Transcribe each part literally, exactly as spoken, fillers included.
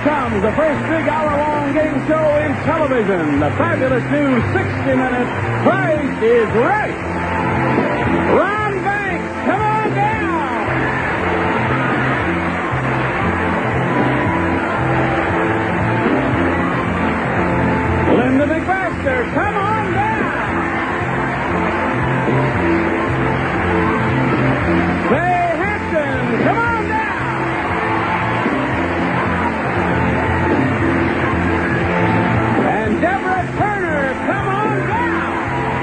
comes the first big hour-long game show in television. The fabulous new sixty-minute Price is Right. Ron Banks, come on down. Linda McMaster, come on down. Fay Hampton, come on down. And Deborah Turner, come on down.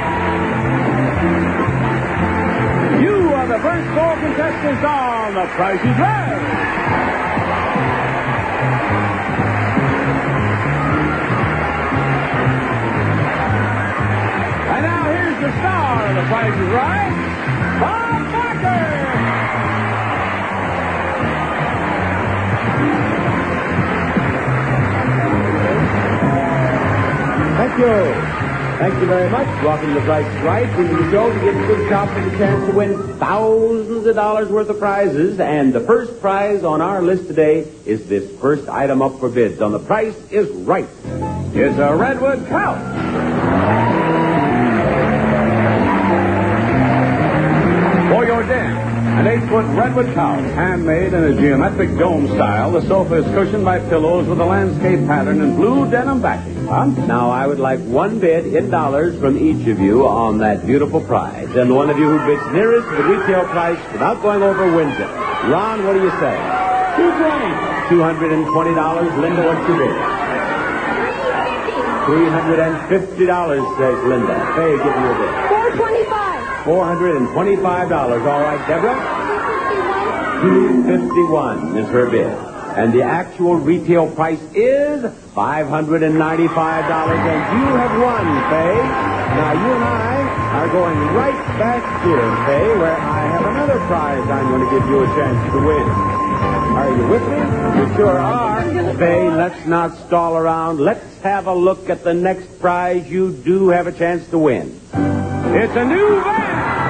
You are the first four contestants on The Price is Right. And now here's the star of The Price is Right, Bob Barker. Thank you. Thank you very much. Welcome to Price is Right. Bringing the show to give you a good shot for the chance to win thousands of dollars worth of prizes. And the first prize on our list today is this first item up for bids on The Price is Right. It's a redwood couch. For your den, an eight-foot redwood couch, handmade in a geometric dome style. The sofa is cushioned by pillows with a landscape pattern and blue denim backing. Huh? Now, I would like one bid in dollars from each of you on that beautiful prize. And the one of you who bids nearest to the retail price without going over wins it. Ron, what do you say? two twenty. two hundred twenty dollars. Linda, what's your bid? three hundred fifty dollars, says Linda. Faye, give me your bid. four twenty-five. four hundred twenty-five dollars. All right, Deborah? two fifty-one is her bid. And the actual retail price is five hundred ninety-five dollars. And you have won, Faye. Now, you and I are going right back here, Faye, where I have another prize I'm going to give you a chance to win. Are you with me? You sure are. Faye, let's not stall around. Let's have a look at the next prize you do have a chance to win. It's a new van.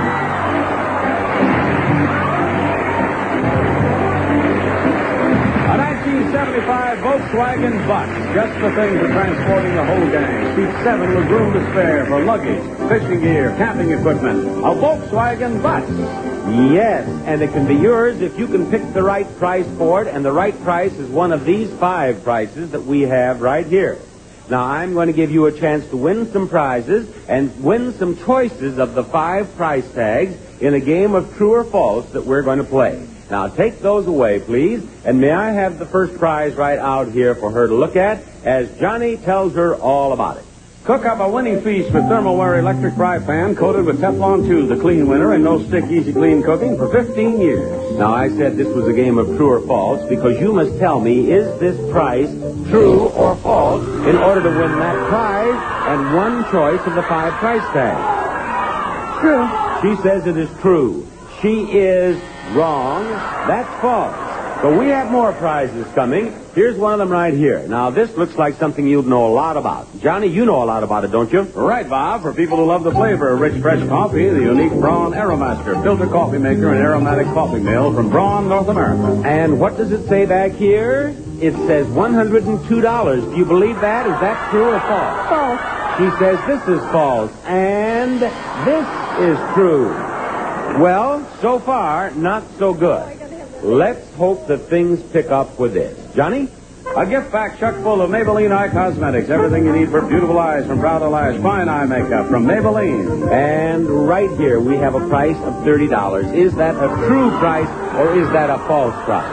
A nineteen seventy-five Volkswagen bus. Just the thing for transporting the whole gang. Seat seven with room to spare for luggage, fishing gear, camping equipment. A Volkswagen bus. Yes, and it can be yours if you can pick the right price for it, and the right price is one of these five prices that we have right here. Now, I'm going to give you a chance to win some prizes and win some choices of the five price tags in a game of true or false that we're going to play. Now, take those away, please, and may I have the first prize right out here for her to look at as Johnny tells her all about it. Cook up a winning feast with Thermalware electric fry pan coated with Teflon two, the clean winner and no stick easy clean cooking for fifteen years. Now, I said this was a game of true or false because you must tell me, is this price true or false in order to win that prize and one choice of the five price tags? True. She says it is true. She is wrong. That's false. But we have more prizes coming. Here's one of them right here. Now, this looks like something you'd know a lot about. Johnny, you know a lot about it, don't you? Right, Bob. For people who love the flavor of rich, fresh coffee, the unique Braun Aromaster filter coffee maker and aromatic coffee mill from Braun, North America. And what does it say back here? It says one hundred two dollars. Do you believe that? Is that true or false? False. She says this is false. And this is true. Well, so far, not so good. Let's hope that things pick up with this. Johnny? A gift pack chock full of Maybelline Eye Cosmetics. Everything you need for beautiful eyes, from brow to lash. Fine eye makeup from Maybelline. And right here we have a price of thirty dollars. Is that a true price or is that a false price?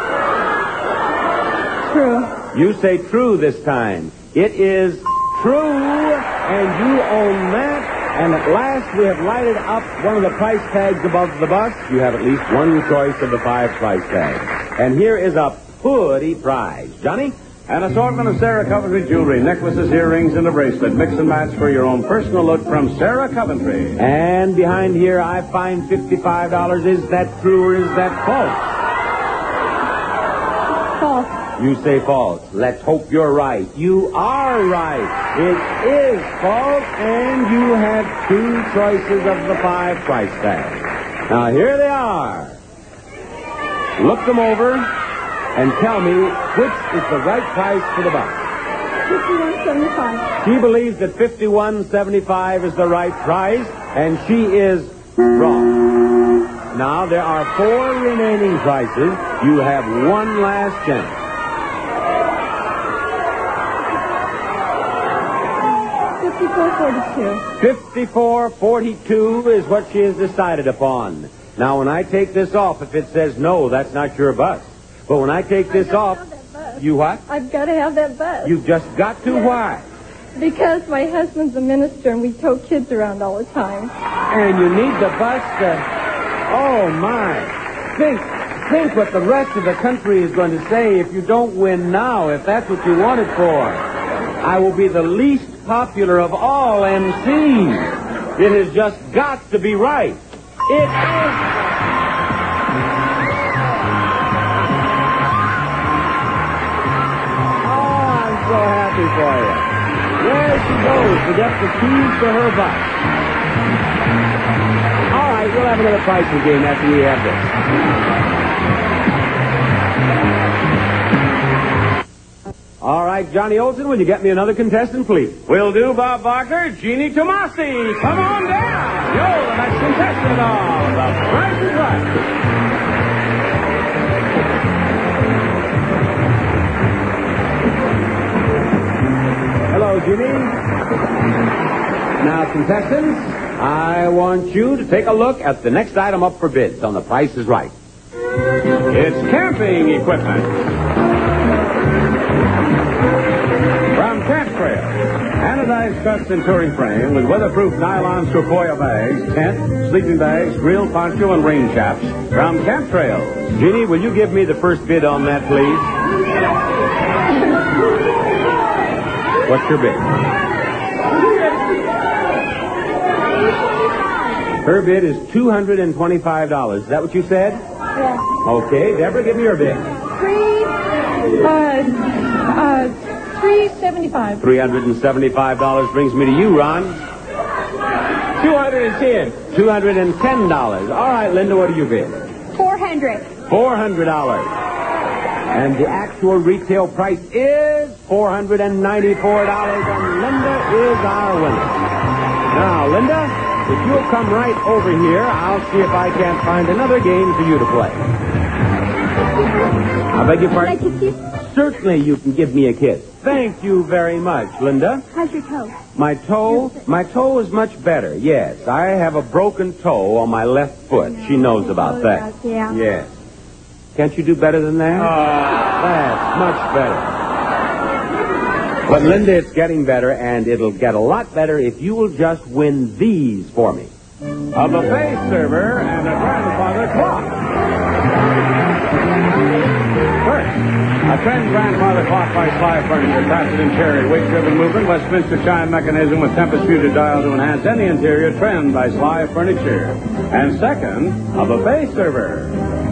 True. You say true this time. It is true, and you own that. And at last we have lighted up one of the price tags above the bus. You have at least one choice of the five price tags. And here is a pretty prize. Johnny? An assortment of Sarah Coventry jewelry, necklaces, earrings, and a bracelet. Mix and match for your own personal look from Sarah Coventry. And behind here I find fifty-five dollars. Is that true or is that false? False. You say false. Let's hope you're right. You are right. It is false, and you have two choices of the five price tags. Now, here they are. Look them over. and tell me which is the right price for the bus. fifty-one seventy-five. She believes that fifty-one seventy-five is the right price, and she is wrong. Now, there are four remaining prices. You have one last chance. fifty-four forty-two. fifty-four forty-two is what she has decided upon. Now, when I take this off, if it says no, that's not your bus. But when I take this off, you what? I've got to have that bus. You've just got to. Yes. Why? Because my husband's a minister and we tow kids around all the time. And you need the bus to... Oh, my. Think, think what the rest of the country is going to say if you don't win now, if that's what you want it for. I will be the least popular of all M Cs. It has just got to be right. It is... So happy for you. There she goes to get the keys to her bus. All right, we'll have another pricing game after we have this. All right, Johnny Olson, will you get me another contestant, please? Will do, Bob Barker. Jeannie Tomasi, come on down. You're the next contestant on The Price is Right. Hello, Jimmy. Now, contestants, I want you to take a look at the next item up for bids on The Price is Right. It's camping equipment. From Camp Trail, anodized cuts and touring frame with weatherproof nylon Sequoia bags, tent, sleeping bags, grill, poncho, and rain chaps. From Camp Trail. Jeannie, will you give me the first bid on that, please? What's your bid? Her bid is two hundred twenty-five dollars. Is that what you said? Yeah. Okay, Deborah, give me your bid. Three, uh, uh, three seventy-five. three hundred seventy-five dollars brings me to you, Ron. two hundred ten. two hundred ten dollars. All right, Linda, what do you bid? Four hundred. four hundred dollars. And the actual retail price is four hundred ninety-four dollars, and Linda is our winner. Now, Linda, if you'll come right over here, I'll see if I can't find another game for you to play. I beg your pardon? Can I kiss you? Certainly you can give me a kiss. Thank you very much, Linda. How's your toe? My toe? My toe is much better, yes. I have a broken toe on my left foot. She knows about that. Yeah. Yes. Can't you do better than that? Uh, That's much better. But, Linda, it's getting better, and it'll get a lot better if you will just win these for me. a buffet server and a grandfather clock. First, a trend grandfather clock by Sly Furniture, fastened in cherry, weight-driven movement, Westminster chime mechanism with tempest-muted dial to enhance any interior. Trend by Sly Furniture. And second, a buffet server.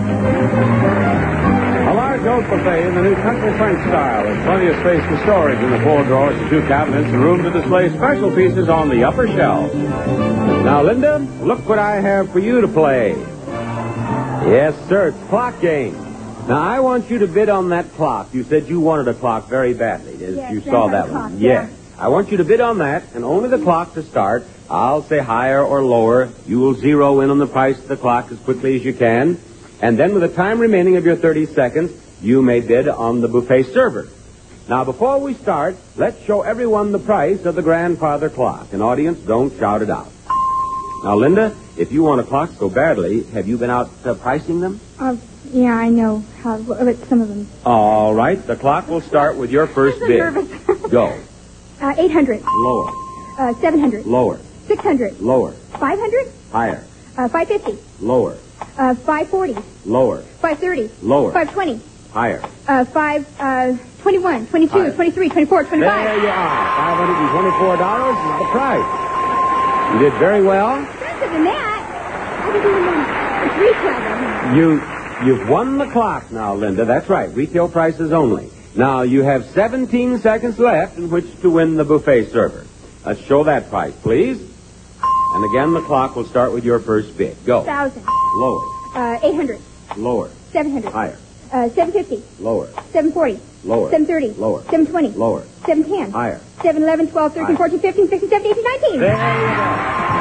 A large oak buffet in the new country French style. There's plenty of space for storage in the four drawers and two cabinets and room to display special pieces on the upper shelf. Now, Linda, look what I have for you to play. Yes, sir, it's clock game. Now, I want you to bid on that clock. You said you wanted a clock very badly. As Yes, you that's saw our that clock, one. yeah. Yes. I want you to bid on that, and only the clock to start. I'll say higher or lower. You will zero in on the price of the clock as quickly as you can. And then with the time remaining of your thirty seconds, you may bid on the buffet server. Now, before we start, let's show everyone the price of the grandfather clock. And audience, don't shout it out. Now, Linda, if you want a clock so badly, have you been out uh, pricing them? Uh, yeah, I know how, but some of them. All right, the clock will start with your first bid. Nervous. Go. Uh, eight hundred. Lower. Uh, seven hundred. Lower. six hundred. Lower. five hundred. Higher. Uh, five fifty. Lower. Uh, five forty. Lower. five thirty. Lower. five twenty. Higher. Uh, five, uh, twenty-one, twenty-two, Higher. twenty-three, twenty-four, twenty-five. There you are. five hundred twenty-four dollars is the price. You did very well. Expensive than that. I didn't even know. It's retail, though. You, you've won the clock now, Linda. That's right. Retail prices only. Now, you have seventeen seconds left in which to win the buffet server. Let's show that price, please. And again, the clock will start with your first bid. Go. Thousand. Lower. Uh, eight hundred. Lower. Seven hundred. Higher. Uh, seven fifty. Lower. seven forty. Lower. seven thirty. Lower. seven twenty. Lower. seven ten. Higher. seven eleven, twelve, thirteen, fourteen, fifteen, sixteen, seventeen, eighteen, nineteen. There you go.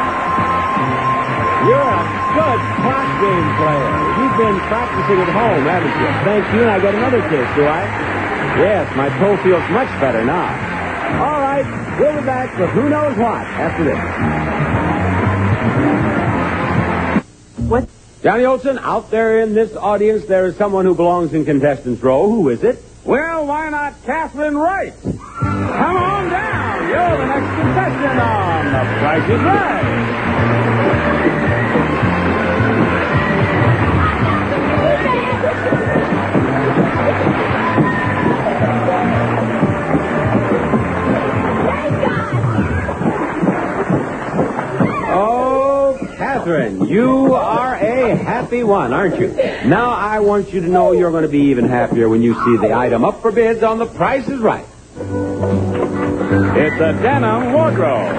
You're a good clock game player. You've been practicing at home, haven't you? Thank you, and I get another kiss, do I? Yes, my toe feels much better now. All right, we'll be back with who knows what after this. What? Johnny Olson, out there in this audience, there is someone who belongs in contestants' row. Who is it? Well, why not Catherine Wright? Come on down. You're the next contestant on The Price is Right. Oh, Catherine, you are a happy one, aren't you? Now I want you to know you're going to be even happier when you see the item up for bids on The Price is Right. It's a denim wardrobe.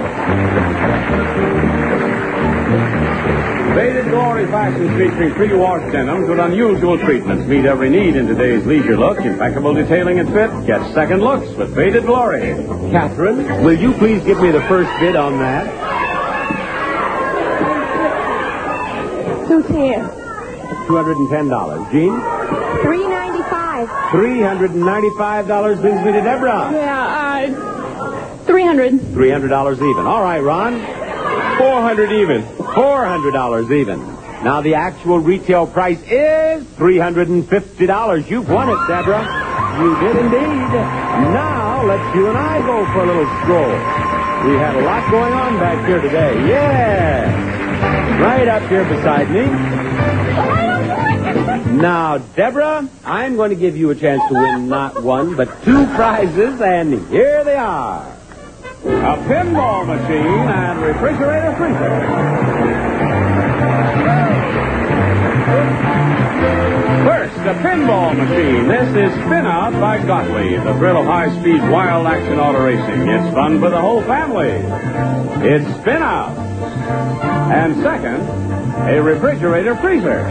Faded Glory fashions featuring pre-washed denims with unusual treatments meet every need in today's leisure look. Impeccable detailing and fit. Get second looks with Faded Glory. Catherine, will you please give me the first bid on that? Two ten. two hundred ten dollars. Gene? three ninety-five. three hundred ninety-five dollars brings me to Deborah. Yeah, uh, three hundred. three hundred dollars even. All right, Ron. four hundred even. four hundred dollars even. Now, the actual retail price is three hundred fifty dollars. You've won it, Deborah. You did indeed. Now, let's you and I go for a little stroll. We had a lot going on back here today. Yeah. Right up here beside me. Now, Deborah, I'm going to give you a chance to win not one, but two prizes, and here they are. A pinball machine and refrigerator freezer. First, the pinball machine. This is Spin Out by Gottlieb, the thrill of high-speed, wild action auto racing. It's fun for the whole family. It's Spin Out. And second, a refrigerator freezer.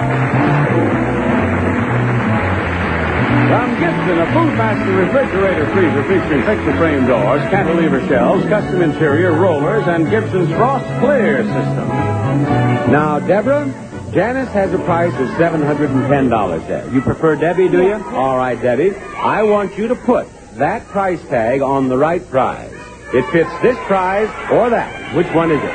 From Gibson, a Foodmaster refrigerator freezer featuring picture-frame doors, cantilever shelves, custom interior, rollers, and Gibson's Frost Clear system. Now, Deborah, Janice has a price of seven hundred ten dollars there. You prefer Debbie, do you? All right, Debbie. I want you to put that price tag on the right prize. It fits this prize or that. Which one is it?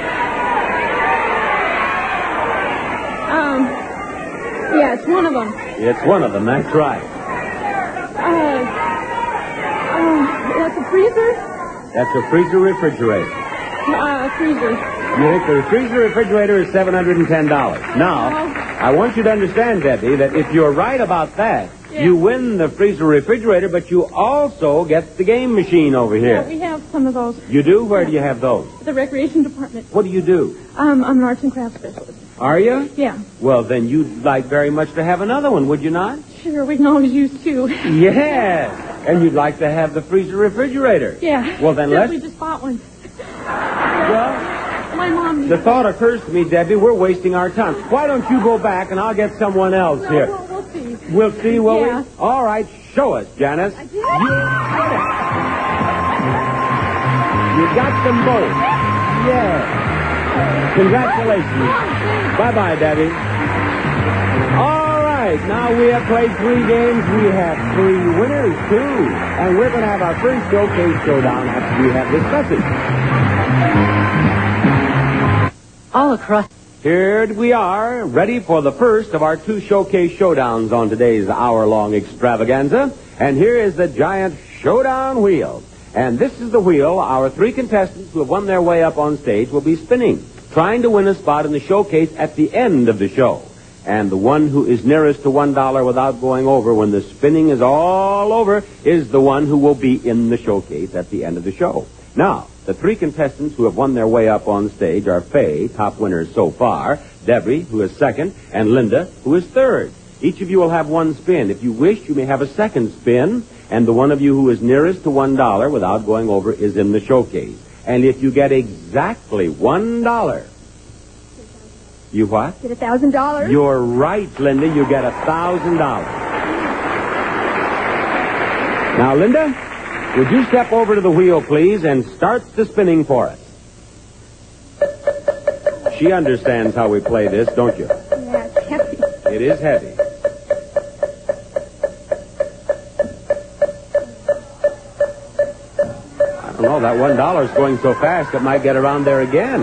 Um, yeah, it's one of them. It's one of them, that's right. Uh, uh, that's a freezer? That's a freezer refrigerator. Uh, freezer. You think the freezer refrigerator is seven hundred ten dollars. Now, I want you to understand, Debbie, that if you're right about that, yeah. you win the freezer refrigerator, but you also get the game machine over here. Yeah, we have some of those. You do? Where do you have those? The recreation department. What do you do? Um, I'm an arts and crafts specialist. Are you? Yeah. Well, then you'd like very much to have another one, would you not? Sure, we can always use two. Yes. And you'd like to have the freezer refrigerator. Yeah. Well, then Except let's... we just bought one. Well, My mom... the thought occurs to me, Debbie, we're wasting our time. Why don't you go back and I'll get someone else No, here? we'll, we'll see. We'll see, will Yeah. we? All right, show us, Janice. I did. You, you got them both. Yeah. Congratulations. Bye-bye, Debbie. All right, now we have played three games. We have three winners, too. And we're going to have our first showcase showdown after we have this message. All across. Here we are, ready for the first of our two showcase showdowns on today's hour-long extravaganza. And here is the giant showdown wheel. And this is the wheel our three contestants who have won their way up on stage will be spinning, trying to win a spot in the showcase at the end of the show. And the one who is nearest to one dollar without going over when the spinning is all over is the one who will be in the showcase at the end of the show. Now, the three contestants who have won their way up on stage are Faye, top winners so far, Debbie, who is second, and Linda, who is third. Each of you will have one spin. If you wish, you may have a second spin, and the one of you who is nearest to one dollar without going over is in the showcase. And if you get exactly one dollar, you what? Get a thousand dollars. You're right, Linda. You get a thousand dollars. Now, Linda, would you step over to the wheel, please, and start the spinning for us? She understands how we play this, don't you? Yeah, it's heavy. It is heavy. I don't know, that one dollar's going so fast it might get around there again.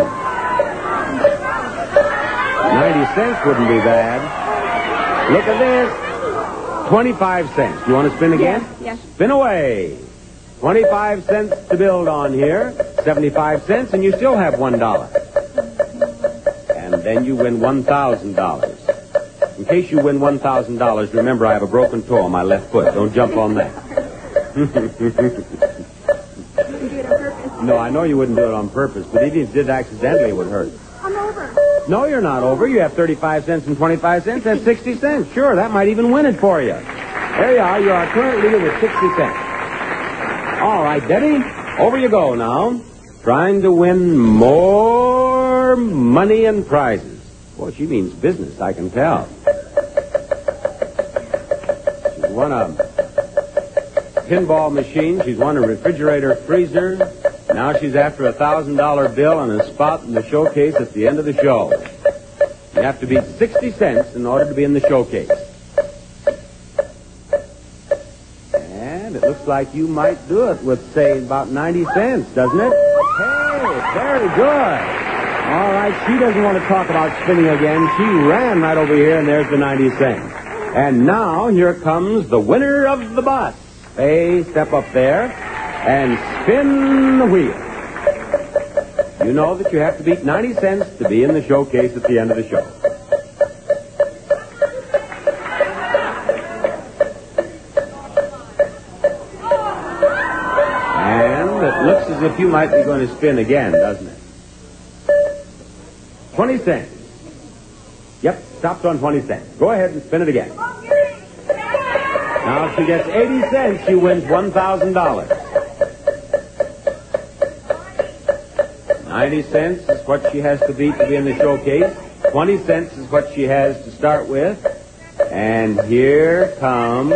Ninety cents wouldn't be bad. Look at this. Twenty-five cents. You want to spin again? Yes, yes. Spin away. Twenty-five cents to build on here. Seventy-five cents, and you still have one dollar. And then you win one thousand dollars. In case you win one thousand dollars, remember I have a broken toe on my left foot. Don't jump on that. You do it on purpose. No, I know you wouldn't do it on purpose, but if you did accidentally, it would hurt. I'm over. No, you're not over. You have thirty-five cents and twenty-five cents. That's sixty cents. Sure, that might even win it for you. There you are. You are current leader with sixty cents. All right, Debbie, over you go now. Trying to win more money and prizes. Boy, she means business, I can tell. She's won a pinball machine. She's won a refrigerator freezer. Now she's after a one thousand dollar bill and a spot in the showcase at the end of the show. You have to beat sixty cents in order to be in the showcase. And it looks like you might do it with, say, about ninety cents, doesn't it? Hey, very good. All right, she doesn't want to talk about spinning again. She ran right over here, and there's the ninety cents. And now here comes the winner of the bus. Hey, step up there and spin the wheel. You know that you have to beat ninety cents to be in the showcase at the end of the show. And it looks as if you might be going to spin again, doesn't it? twenty cents. Yep, stopped on twenty cents. Go ahead and spin it again. Now, if she gets eighty cents, she wins one thousand dollars. ninety cents is what she has to beat to be in the showcase. twenty cents is what she has to start with. And here comes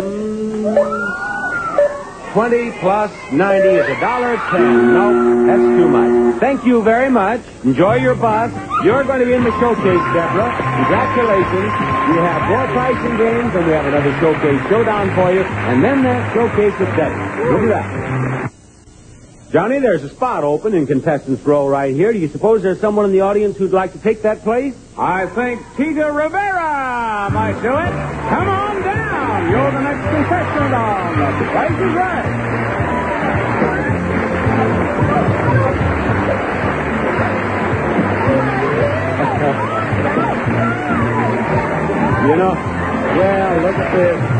twenty plus ninety is a dollar ten. No, that's too much. Thank you very much. Enjoy your bus. You're going to be in the showcase, Deborah. Congratulations. We have more pricing games, and we have another showcase showdown for you, and then that showcase with Deborah. Look at that. Johnny, there's a spot open in contestants row right here. Do you suppose there's someone in the audience who'd like to take that place? I think Tita Rivera might do it. Come on down. You're the next contestant on The Price is Right. You know, well, look at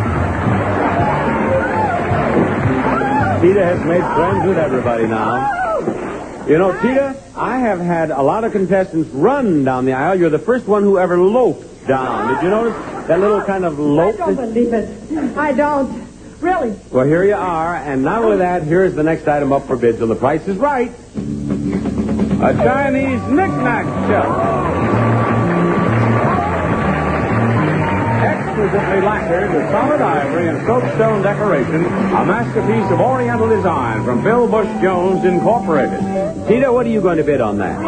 this. Tita has made friends with everybody now. You know, Tita, I have had a lot of contestants run down the aisle. You're the first one who ever loped down. Did you notice that little kind of lope? I don't believe it. I don't. Really. Well, here you are, and not only that, here's the next item up for bids on The Price is Right. A Chinese knick-knack shelf. Exquisitely lacquered with solid ivory and soapstone decoration, a masterpiece of Oriental design from Bill Bush Jones Incorporated. Tita, what are you going to bid on that?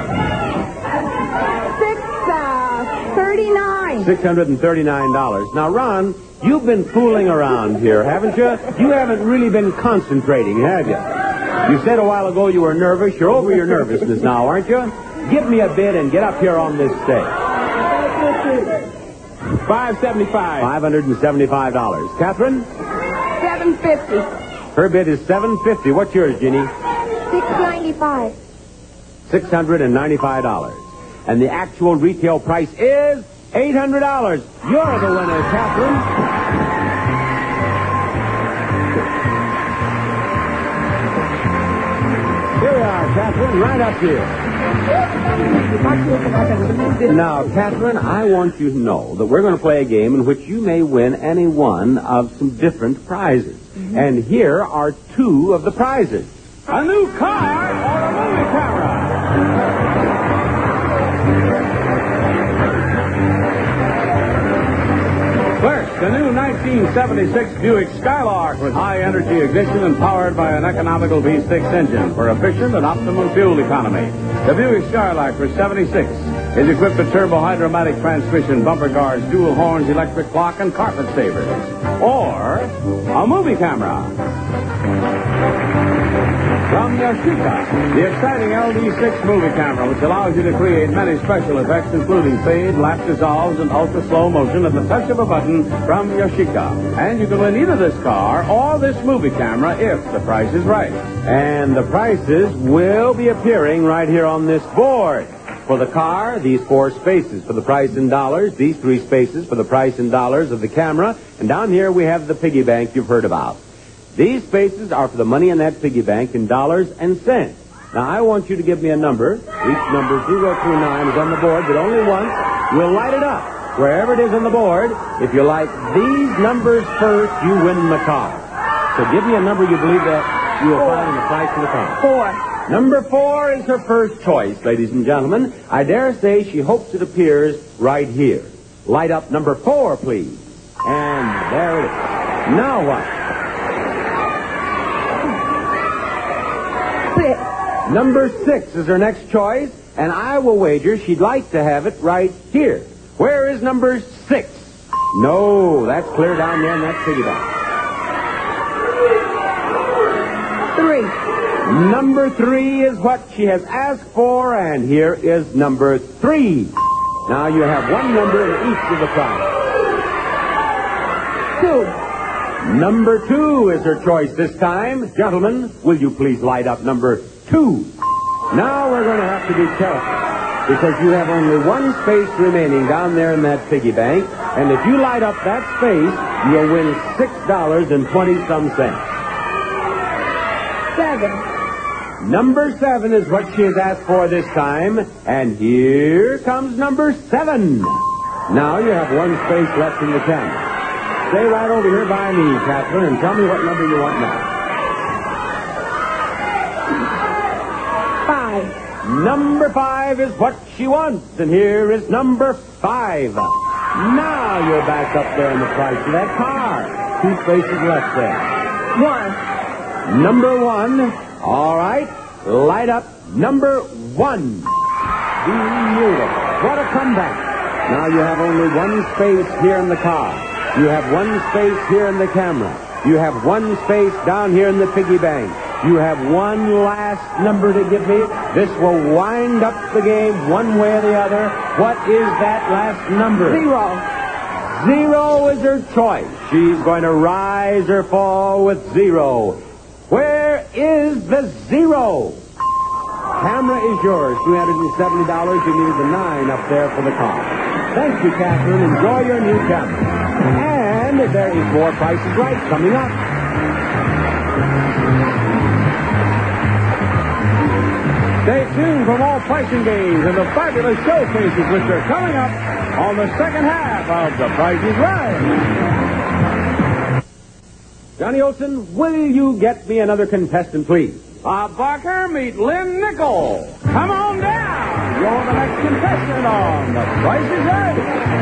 Six, uh, thirty-nine. six hundred thirty-nine dollars. Now, Ron, you've been fooling around here, haven't you? You haven't really been concentrating, have you? You said a while ago you were nervous. You're over your nervousness now, aren't you? Give me a bid and get up here on this stage. five seventy-five. five hundred seventy-five dollars. Catherine? Seven fifty. Her bid is seven fifty. What's yours, Jeannie? Six ninety-five. six hundred ninety-five dollars. And the actual retail price is eight hundred dollars. You're the winner, Catherine. Here we are, Catherine, right up here. Now, Catherine, I want you to know that we're going to play a game in which you may win any one of some different prizes. Mm-hmm. And here are two of the prizes. A new car or a movie camera? First, a new nineteen nineteen seventy-six Buick Skylark with high-energy ignition and powered by an economical V six engine for efficient and optimum fuel economy. The Buick Skylark for seventy-six is equipped with turbo-hydromatic transmission, bumper guards, dual horns, electric clock, and carpet savers. Or a movie camera. From Yashica, the exciting L D six movie camera, which allows you to create many special effects, including fade, lap dissolves, and ultra-slow motion at the touch of a button from Yashica. And you can win either this car or this movie camera if the price is right. And the prices will be appearing right here on this board. For the car, these four spaces for the price in dollars, these three spaces for the price in dollars of the camera, and down here we have the piggy bank you've heard about. These spaces are for the money in that piggy bank in dollars and cents. Now, I want you to give me a number. Each number zero through nine is on the board, but only once. We'll light it up wherever it is on the board. If you like these numbers first, you win the car. So give me a number you believe that you will find in the price of the car. Four. Number four is her first choice, ladies and gentlemen. I dare say she hopes it appears right here. Light up number four, please. And there it is. Now what? Six. Number six is her next choice, and I will wager she'd like to have it right here. Where is number six? No, that's clear down there in that piggy bank. Three. Number three is what she has asked for, and here is number three. Now you have one number in each of the prizes. Two. Number two is her choice this time. Gentlemen, will you please light up number two? Now we're going to have to be careful, because you have only one space remaining down there in that piggy bank, and if you light up that space, you'll win six dollars and twenty-some cents. Seven. Number seven is what she has asked for this time, and here comes number seven. Now you have one space left in the camera. Stay right over here by me, Catherine, and tell me what number you want now. Five. Number five is what she wants, and here is number five. Now you're back up there in the price of that car. Two spaces left there. One. Number one. All right. Light up number one. Beautiful. What a comeback. Now you have only one space here in the car. You have one space here in the camera. You have one space down here in the piggy bank. You have one last number to give me. This will wind up the game one way or the other. What is that last number? Zero. Zero is her choice. She's going to rise or fall with zero. Where is the zero? Camera is yours. two hundred seventy dollars. You needed the nine up there for the car. Thank you, Catherine. Enjoy your new camera. And there is more Prices Right coming up. Stay tuned for more pricing games and the fabulous showcases which are coming up on the second half of The Price is Right. Johnny Olson, will you get me another contestant, please? Uh, Barker, meet Lynn Nickel. Come on down. You're the next contestant on The Price is Right.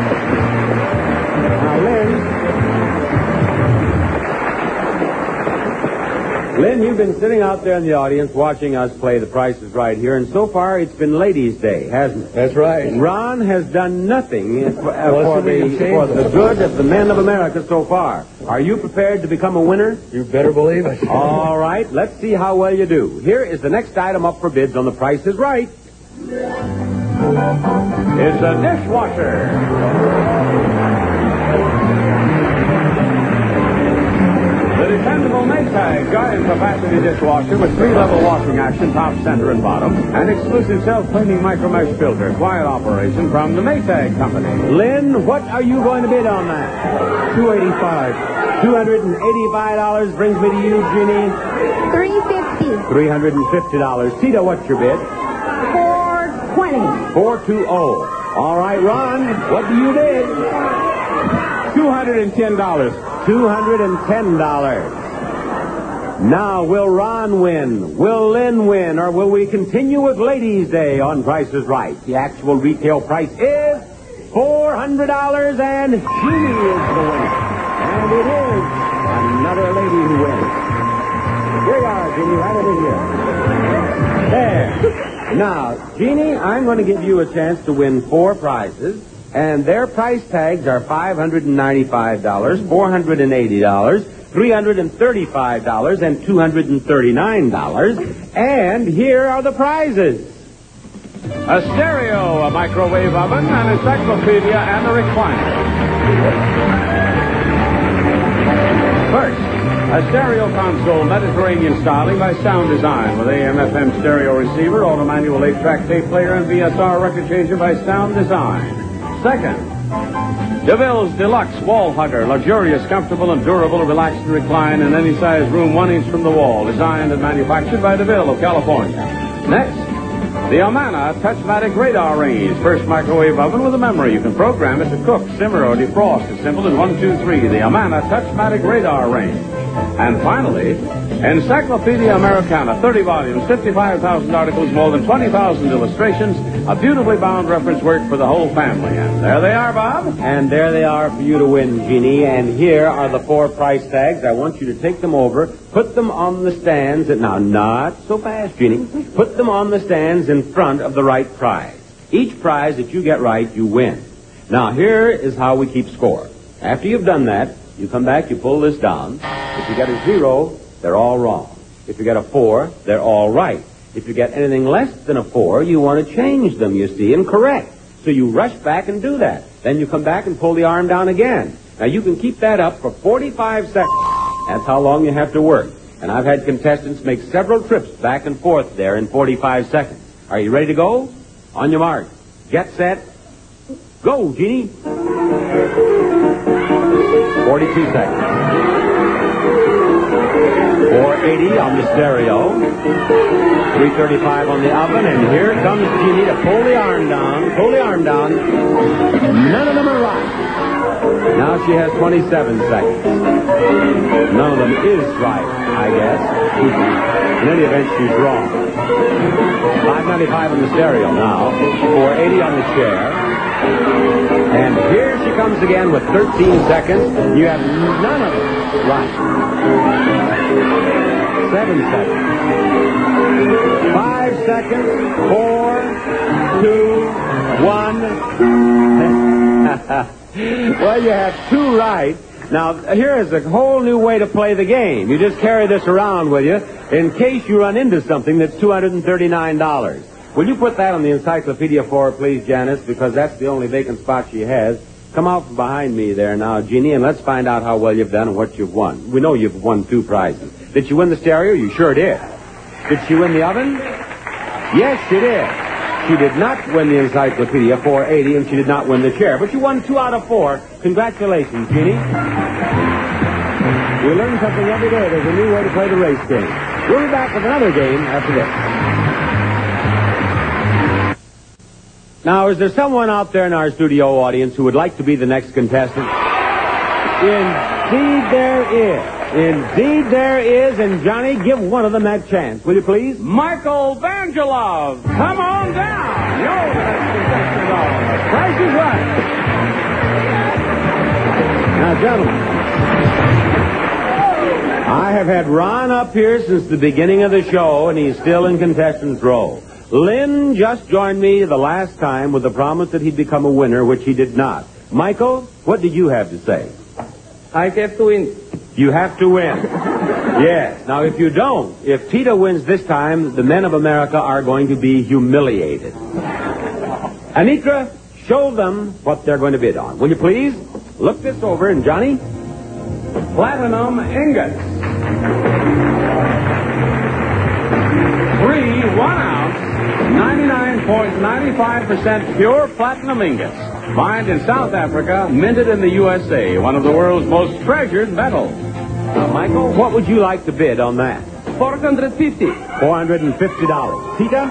Now, Lynn. Lynn, you've been sitting out there in the audience watching us play The Price is Right here, and so far it's been Ladies' Day, hasn't it? That's right. Ron has done nothing for, uh, Well, for, somebody the, can change for the that. good of the men of America so far. Are you prepared to become a winner? You better believe it. All right, let's see how well you do. Here is the next item up for bids on The Price is Right. It's a dishwasher. The dependable Maytag giant capacity dishwasher with three-level washing action, top, center, and bottom, and exclusive self-cleaning micromesh filter. Quiet operation from the Maytag Company. Lynn, what are you going to bid on that? two eighty-five. two hundred eighty-five dollars brings me to you, Jeannie. Three fifty. three hundred fifty dollars. Tito, what's your bid? Four twenty. four twenty. All right, Ron, what do you bid? two hundred ten dollars. two hundred ten dollars. Now, will Ron win? Will Lynn win? Or will we continue with Ladies' Day on Price is Right? The actual retail price is four hundred dollars, and Jeannie is the winner. And And it is another lady who wins. Here you are, Jeannie, right over here. There. Now, Jeannie, I'm going to give you a chance to win four prizes, and their price tags are five hundred ninety-five dollars, four hundred eighty dollars, three hundred thirty-five dollars, and two hundred thirty-nine dollars. And here are the prizes. A stereo, a microwave oven, an encyclopedia, and a recliner. First, a stereo console, Mediterranean styling by Sound Design, with A M F M stereo receiver, auto manual eight-track tape player, and V S R record changer by Sound Design. Second, DeVille's Deluxe Wall Hugger, luxurious, comfortable, and durable to relax and recline in any size room one inch from the wall, designed and manufactured by DeVille of California. Next, the Amana Touchmatic Radar Range, first microwave oven with a memory. You can program it to cook, simmer, or defrost as simple as one, two, three. The Amana Touchmatic Radar Range. And finally, Encyclopedia Americana, thirty volumes, fifty-five thousand articles, more than twenty thousand illustrations, a beautifully bound reference work for the whole family. And there they are, Bob. And there they are for you to win, Jeannie. And here are the four price tags. I want you to take them over, put them on the stands. At, now, not so fast, Jeannie. Put them on the stands in front of the right prize. Each prize that you get right, you win. Now, here is how we keep score. After you've done that, you come back, you pull this down. If you get a zero, they're all wrong. If you get a four, they're all right. If you get anything less than a four, you want to change them, you see, and correct. So you rush back and do that. Then you come back and pull the arm down again. Now, you can keep that up for forty-five seconds. That's how long you have to work. And I've had contestants make several trips back and forth there in forty-five seconds. Are you ready to go? On your mark. Get set. Go, Jeannie. forty-two seconds. four eighty on the stereo. three thirty-five on the oven. And here comes Jeannie to pull the arm down. Pull the arm down. None of them are right. Now she has twenty-seven seconds. None of them is right, I guess. In any event, she's wrong. five ninety-five on the stereo now. four eighty on the chair. And here she comes again with thirteen seconds. You have none of them right. Seven seconds. Five seconds. Four, two, one. Well, you have two right. Now, here is a whole new way to play the game. You just carry this around with you in case you run into something that's two hundred thirty-nine dollars. Will you put that on the encyclopedia for her, please, Janice, because that's the only vacant spot she has. Come out from behind me there now, Jeannie, and let's find out how well you've done and what you've won. We know you've won two prizes. Did she win the stereo? You sure did. Did she win the oven? Yes, she did. She did not win the encyclopedia, four eighty, and she did not win the chair. But you won two out of four. Congratulations, Jeannie. We learn something every day. There's a new way to play the race game. We'll be back with another game after this. Now, is there someone out there in our studio audience who would like to be the next contestant? Indeed there is. Indeed there is. And, Johnny, give one of them that chance, will you please? Michael Vangelov, come on down. You're the next contestant of Price is Right. Now, gentlemen, I have had Ron up here since the beginning of the show, and he's still in contestant's row. Lynn just joined me the last time with the promise that he'd become a winner, which he did not. Michael, what did you have to say? I have to win. You have to win. Yes. Now, if you don't, if Tita wins this time, the men of America are going to be humiliated. Anitra, show them what they're going to bid on. Will you please? Look this over, and Johnny? Platinum ingots. Three one-ounce, ninety-nine point nine five percent pure platinum ingots. Mined in South Africa, minted in the U S A, one of the world's most treasured metals. Now, Michael, what would you like to bid on that? four hundred fifty. four hundred fifty dollars. Tita?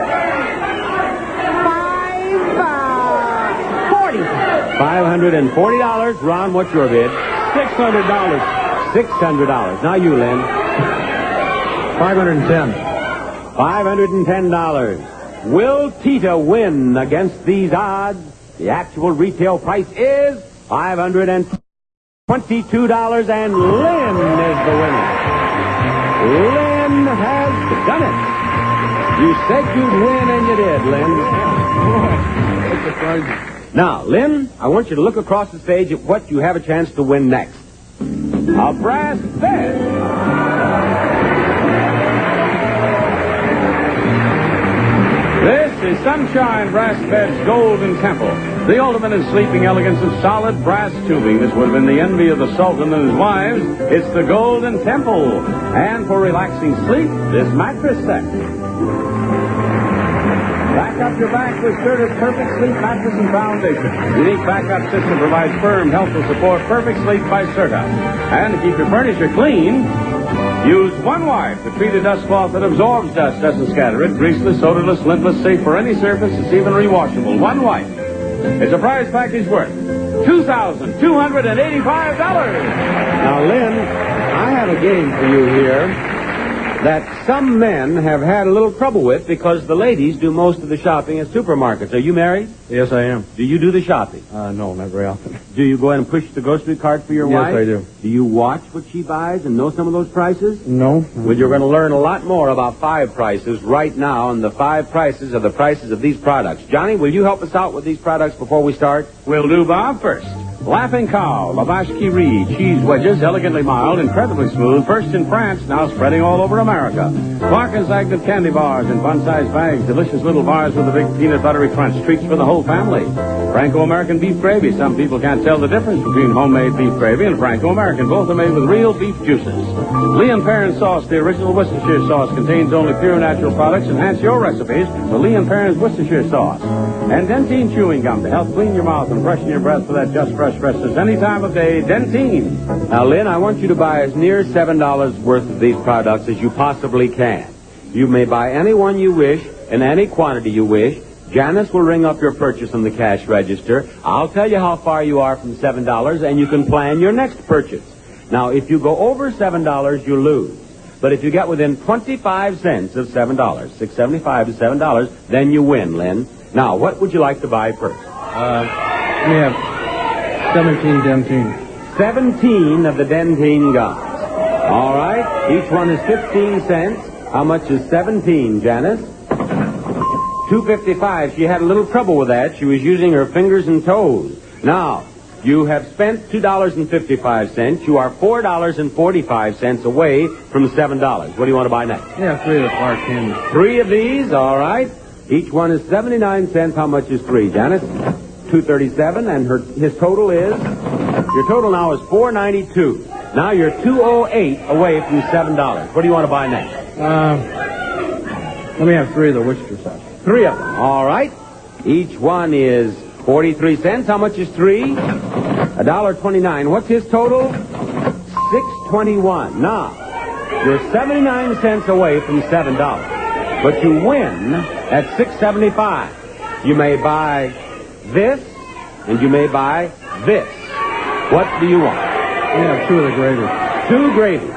Five, uh, forty. five hundred forty dollars. Ron, what's your bid? Six hundred dollars. six hundred dollars. Now you, Lynn. five hundred ten. five hundred ten dollars. Will Tita win against these odds? The actual retail price is five hundred twenty-two dollars, and Lynn is the winner. Lynn has done it. You said you'd win, and you did, Lynn. That's surprising. Now, Lynn, I want you to look across the stage at what you have a chance to win next. A brass bed. This is Sunshine Brass Bed's Golden Temple, the ultimate in sleeping elegance of solid brass tubing. This would have been the envy of the Sultan and his wives. It's the Golden Temple. And for relaxing sleep, this mattress set. Back up your back with Serta's Perfect Sleep Mattress and Foundation. Unique backup system provides firm, helpful support. Perfect Sleep by Serta. And to keep your furniture clean, use One Wipe to treat a dust cloth that absorbs dust, doesn't scatter it. Greaseless, odorless, lintless, safe for any surface. It's even rewashable. One Wipe. It's a prize package worth two thousand two hundred eighty-five dollars. Now, Lynn, I have a game for you here that some men have had a little trouble with because the ladies do most of the shopping at supermarkets. Are you married? Yes, I am. Do you do the shopping? Uh, no, not very often. Do you go ahead and push the grocery cart for your Yes, wife? I do. Do you watch what she buys and know some of those prices? No. Well, you're going to learn a lot more about five prices right now, and the five prices are the prices of these products. Johnny, will you help us out with these products before we start? We'll do Bob first. Laughing Cow, Lavash Qui Rit, cheese wedges, elegantly mild, incredibly smooth, first in France, now spreading all over America. Clark and Zagnut candy bars in fun-sized bags, delicious little bars with a big peanut buttery crunch, treats for the whole family. Franco-American beef gravy, some people can't tell the difference between homemade beef gravy and Franco-American. Both are made with real beef juices. Lee and Perrins sauce, the original Worcestershire sauce, contains only pure natural products. Enhance your recipes with Lee and Perrins Worcestershire sauce. And Dentine chewing gum to help clean your mouth and freshen your breath for that just fresh freshness any time of day. Dentine. Now, Lynn, I want you to buy as near seven dollars worth of these products as you possibly can. You may buy any one you wish in any quantity you wish. Janice will ring up your purchase on the cash register. I'll tell you how far you are from seven dollars, and you can plan your next purchase. Now, if you go over seven dollars, you lose. But if you get within twenty-five cents of seven dollars, six seventy-five to seven dollars, then you win, Lynn. Now, what would you like to buy first? Uh, we have seventeen Dentine. seventeen of the Dentine gums. All right. Each one is fifteen cents. How much is seventeen, Janice? two fifty-five. She had a little trouble with that. She was using her fingers and toes. Now, you have spent two dollars and fifty-five cents. You are four dollars and forty-five cents away from seven dollars. What do you want to buy next? Yeah, three of the Clark candy. Three of these, all right. Each one is seventy-nine cents. How much is three, Janice? two thirty-seven, and her his total is? Your total now is four ninety-two. Now you're two oh eight away from seven dollars. What do you want to buy next? Uh, let me have three of the Worcester sauce. Three of them. All right. Each one is forty-three cents. How much is three? A dollar twenty-nine. What's his total? Six twenty-one. Now, you're seventy-nine cents away from seven dollars, but you win at six seventy-five. You may buy this, and you may buy this. What do you want? We have two of the gravies. Two gravies.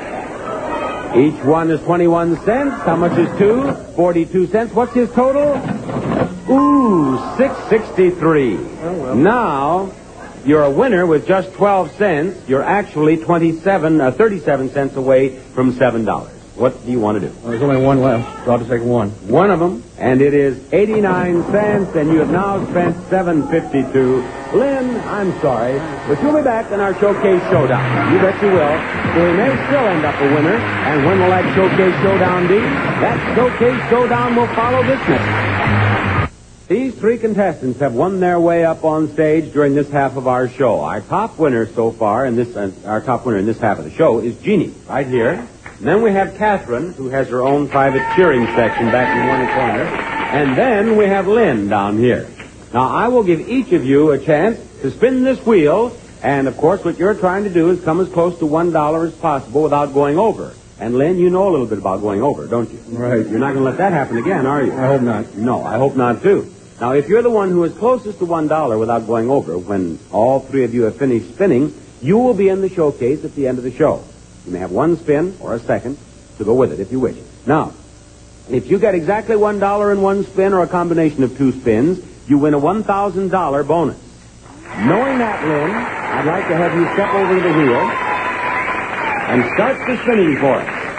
Each one is twenty-one cents. How much is two? forty-two cents. What's his total? Ooh, six sixty-three. Oh, well. Now, you're a winner with just twelve cents. You're actually twenty-seven, uh, thirty-seven cents away from seven dollars. What do you want to do? Well, there's only one left, so I'll just take one. One of them, and it is eighty-nine cents, and you have now spent seven fifty-two. Lynn, I'm sorry, but you'll be back in our Showcase Showdown. You bet you will. So we may still end up a winner. And when will that Showcase Showdown be? That Showcase Showdown will follow this next. These three contestants have won their way up on stage during this half of our show. Our top winner so far in this, uh, our top winner in this half of the show is Jeannie, right here. And then we have Catherine, who has her own private cheering section back in one corner. And then we have Lynn down here. Now, I will give each of you a chance to spin this wheel. And, of course, what you're trying to do is come as close to one dollar as possible without going over. And, Lynn, you know a little bit about going over, don't you? Right. You're not going to let that happen again, are you? I hope not. No, I hope not, too. Now, if you're the one who is closest to one dollar without going over, when all three of you have finished spinning, you will be in the showcase at the end of the show. You may have one spin or a second to go with it if you wish. Now, if you get exactly one dollar in one spin or a combination of two spins, you win a one thousand dollars bonus. Knowing that, Lynn, I'd like to have you step over to the wheel and start the spinning for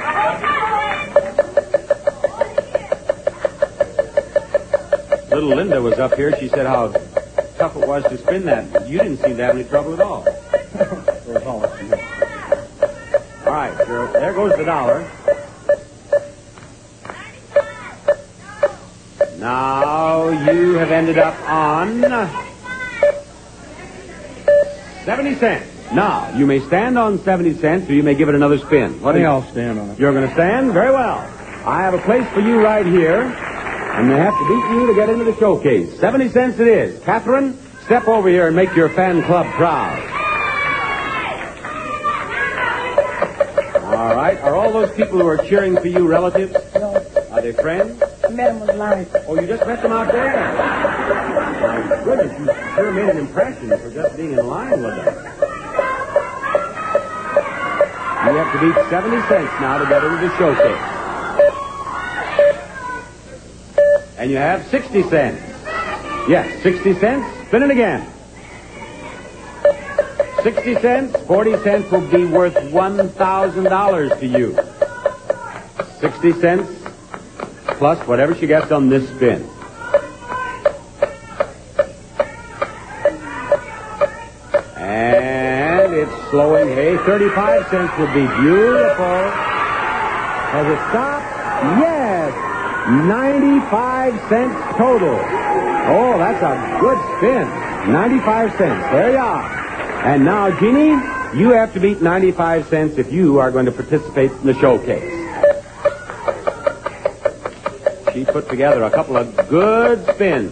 us. Little Linda was up here. She said how tough it was to spin that. You didn't seem to have any trouble at all. All right, sure. There goes the dollar. Now you have ended up on seventy cents. Now, you may stand on seventy cents or you may give it another spin. What do you all stand on it? You're going to stand? Very well. I have a place for you right here, and they have to beat you to get into the showcase. seventy cents it is. Catherine, step over here and make your fan club proud. All right. Are all those people who are cheering for you relatives? No. Are they friends? I met him online. Oh, you just met them out there? My goodness, you sure made an impression for just being in line with them. You have to beat seventy cents now to get into the showcase. And you have sixty cents. Yes, sixty cents. Spin it again. sixty cents. forty cents will be worth one thousand dollars to you. sixty cents plus whatever she gets on this spin. And it's slowing. Hey, thirty-five cents would be beautiful. Has it stopped? Yes. ninety-five cents total. Oh, that's a good spin. ninety-five cents. There you are. And now, Jeannie, you have to beat ninety-five cents if you are going to participate in the showcase. She put together a couple of good spins.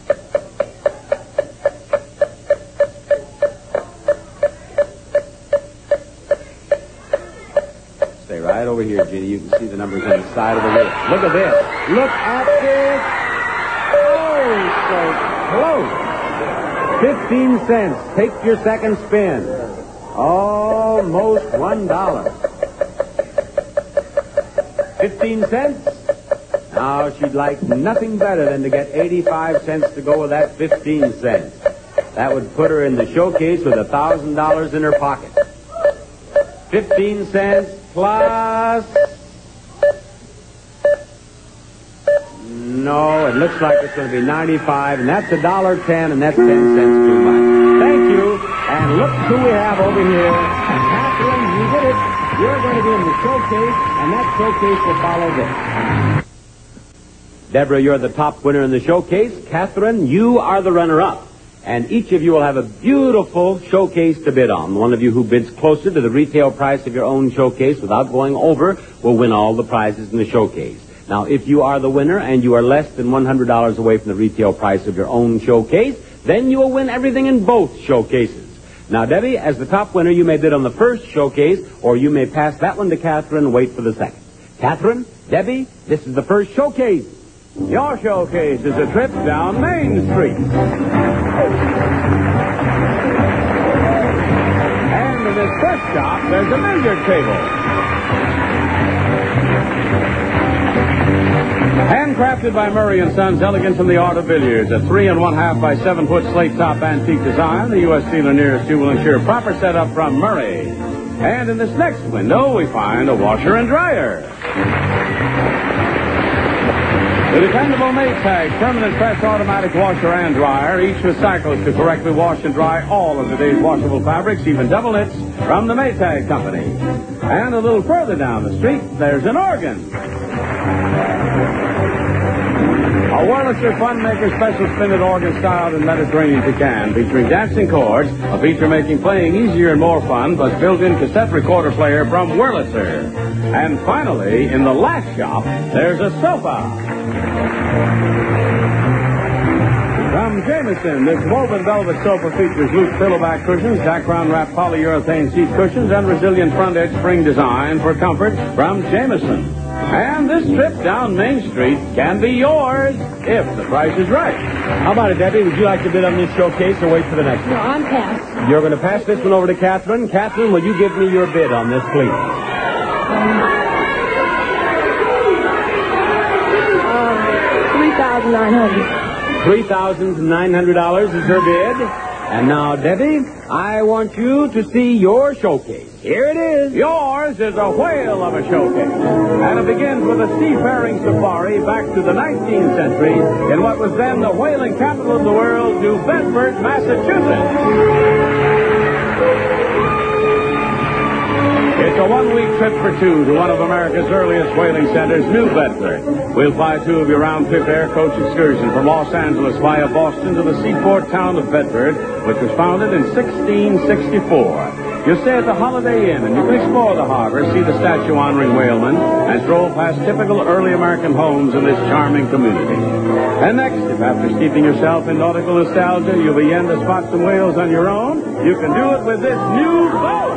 Stay right over here, Jeannie. You can see the numbers on the side of the wheel. Look at this. Look at this. Oh, so close. fifteen cents. Take your second spin. Almost one dollar. fifteen cents. Now, she'd like nothing better than to get eighty-five cents to go with that fifteen cents. That would put her in the showcase with one thousand dollars in her pocket. fifteen cents plus... No, it looks like it's going to be ninety-five, and that's one dollar ten, and that's ten cents too much. Thank you, and look who we have over here. Catherine, you did it. You're going to be in the showcase, and that showcase will follow this. Deborah, you're the top winner in the showcase. Catherine, you are the runner-up. And each of you will have a beautiful showcase to bid on. One of you who bids closer to the retail price of your own showcase without going over will win all the prizes in the showcase. Now, if you are the winner and you are less than one hundred dollars away from the retail price of your own showcase, then you will win everything in both showcases. Now, Debbie, as the top winner, you may bid on the first showcase, or you may pass that one to Catherine and wait for the second. Catherine, Debbie, this is the first showcase. Your showcase is a trip down Main Street. And in this first shop, there's a billiard table. Handcrafted by Murray and Sons, elegant from the art of billiards. A three and one half by seven foot slate top antique design. The U S dealer nearest you will ensure proper setup from Murray. And in this next window, we find a washer and dryer. The dependable Maytag permanent press automatic washer and dryer, each with cycles to correctly wash and dry all of today's washable fabrics, even double knits, from the Maytag Company. And a little further down the street, there's an organ. A Wurlitzer Funmaker special spinet organ styled in Mediterranean pecan, featuring dancing chords, a feature making playing easier and more fun, plus built-in cassette recorder player from Wurlitzer. And finally, in the last shop, there's a sofa. From Jameson, this woven velvet sofa features loose pillowback cushions, background wrapped polyurethane seat cushions, and resilient front edge spring design for comfort from Jameson. And this trip down Main Street can be yours if the price is right. How about it, Debbie? Would you like to bid on this showcase or wait for the next one? No, I'm past. You're going to pass this one over to Catherine. Catherine, will you give me your bid on this, please? three thousand nine hundred dollars. three thousand nine hundred dollars is her bid. And now, Debbie, I want you to see your showcase. Here it is. Yours is a whale of a showcase. And it begins with a seafaring safari back to the nineteenth century in what was then the whaling capital of the world, New Bedford, Massachusetts. It's a one-week trip for two to one of America's earliest whaling centers, New Bedford. We'll fly two of your round-trip air coach excursion from Los Angeles via Boston to the seaport town of Bedford, which was founded in sixteen sixty-four. You'll stay at the Holiday Inn, and you can explore the harbor, see the statue honoring whalemen, and stroll past typical early American homes in this charming community. And next, if after steeping yourself in nautical nostalgia, you begin to spot some whales on your own, you can do it with this new boat.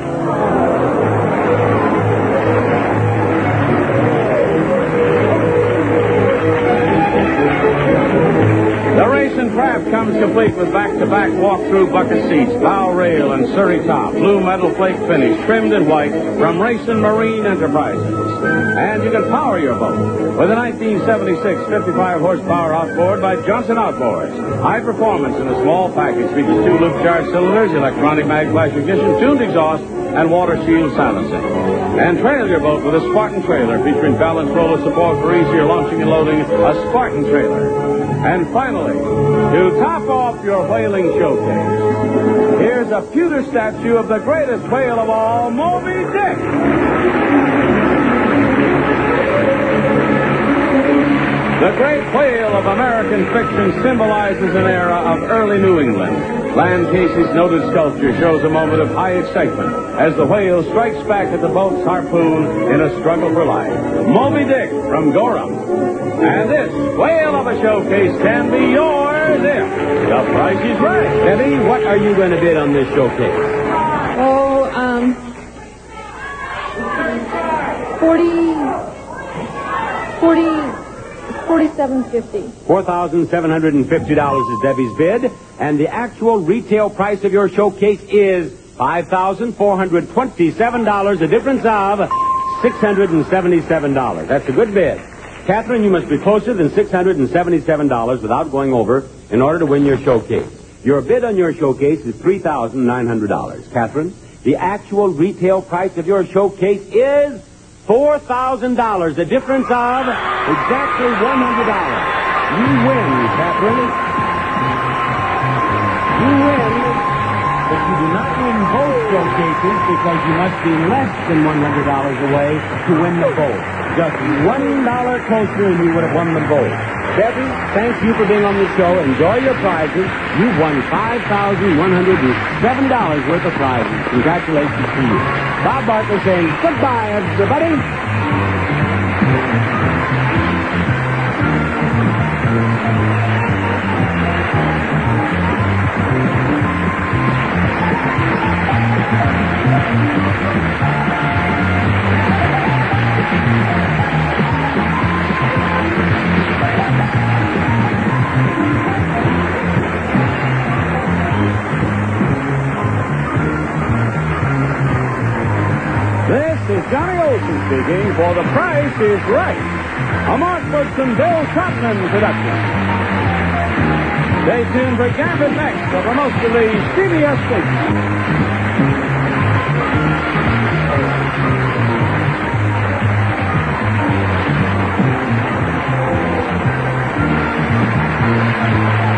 The racing craft comes complete with back-to-back walk-through bucket seats, bow rail, and surrey top, blue metal flake finish, trimmed in white from Racing Marine Enterprises. And you can power your boat with a nineteen seventy-six fifty-five horsepower outboard by Johnson Outboards. High performance in a small package features two loop-charged cylinders, electronic mag flash ignition, tuned exhaust, and water shield silencing. And trail your boat with a Spartan trailer featuring balanced roller support for easier launching and loading, a Spartan trailer. And finally, to top off your whaling showcase, here's a pewter statue of the greatest whale of all, Moby Dick. The great whale of American fiction symbolizes an era of early New England. Land Casey's noted sculpture shows a moment of high excitement as the whale strikes back at the boat's harpoon in a struggle for life. Moby Dick from Gorham. And this whale of a showcase can be yours if the price is right. Debbie, what are you going to bid on this showcase? Oh, um, forty, forty, forty-seven fifty. four thousand seven hundred fifty dollars is Debbie's bid, and the actual retail price of your showcase is five thousand four hundred twenty-seven dollars, a difference of six hundred seventy-seven dollars. That's a good bid. Catherine, you must be closer than six hundred seventy-seven dollars without going over in order to win your showcase. Your bid on your showcase is three thousand nine hundred dollars. Catherine, the actual retail price of your showcase is four thousand dollars, a difference of exactly one hundred dollars. You win, Catherine. You win, but you do not win both showcases because you must be less than one hundred dollars away to win the both. Just one dollar closer and you would have won them both. Debbie, thank you for being on the show. Enjoy your prizes. You've won five thousand one hundred seven dollars worth of prizes. Congratulations to you. Bob Bartlett saying goodbye, everybody. This is Johnny Olson speaking for The Price is Right, a Mark Woodson, Bill Trotman production. Stay tuned for Gambit next over most of the C B S stations.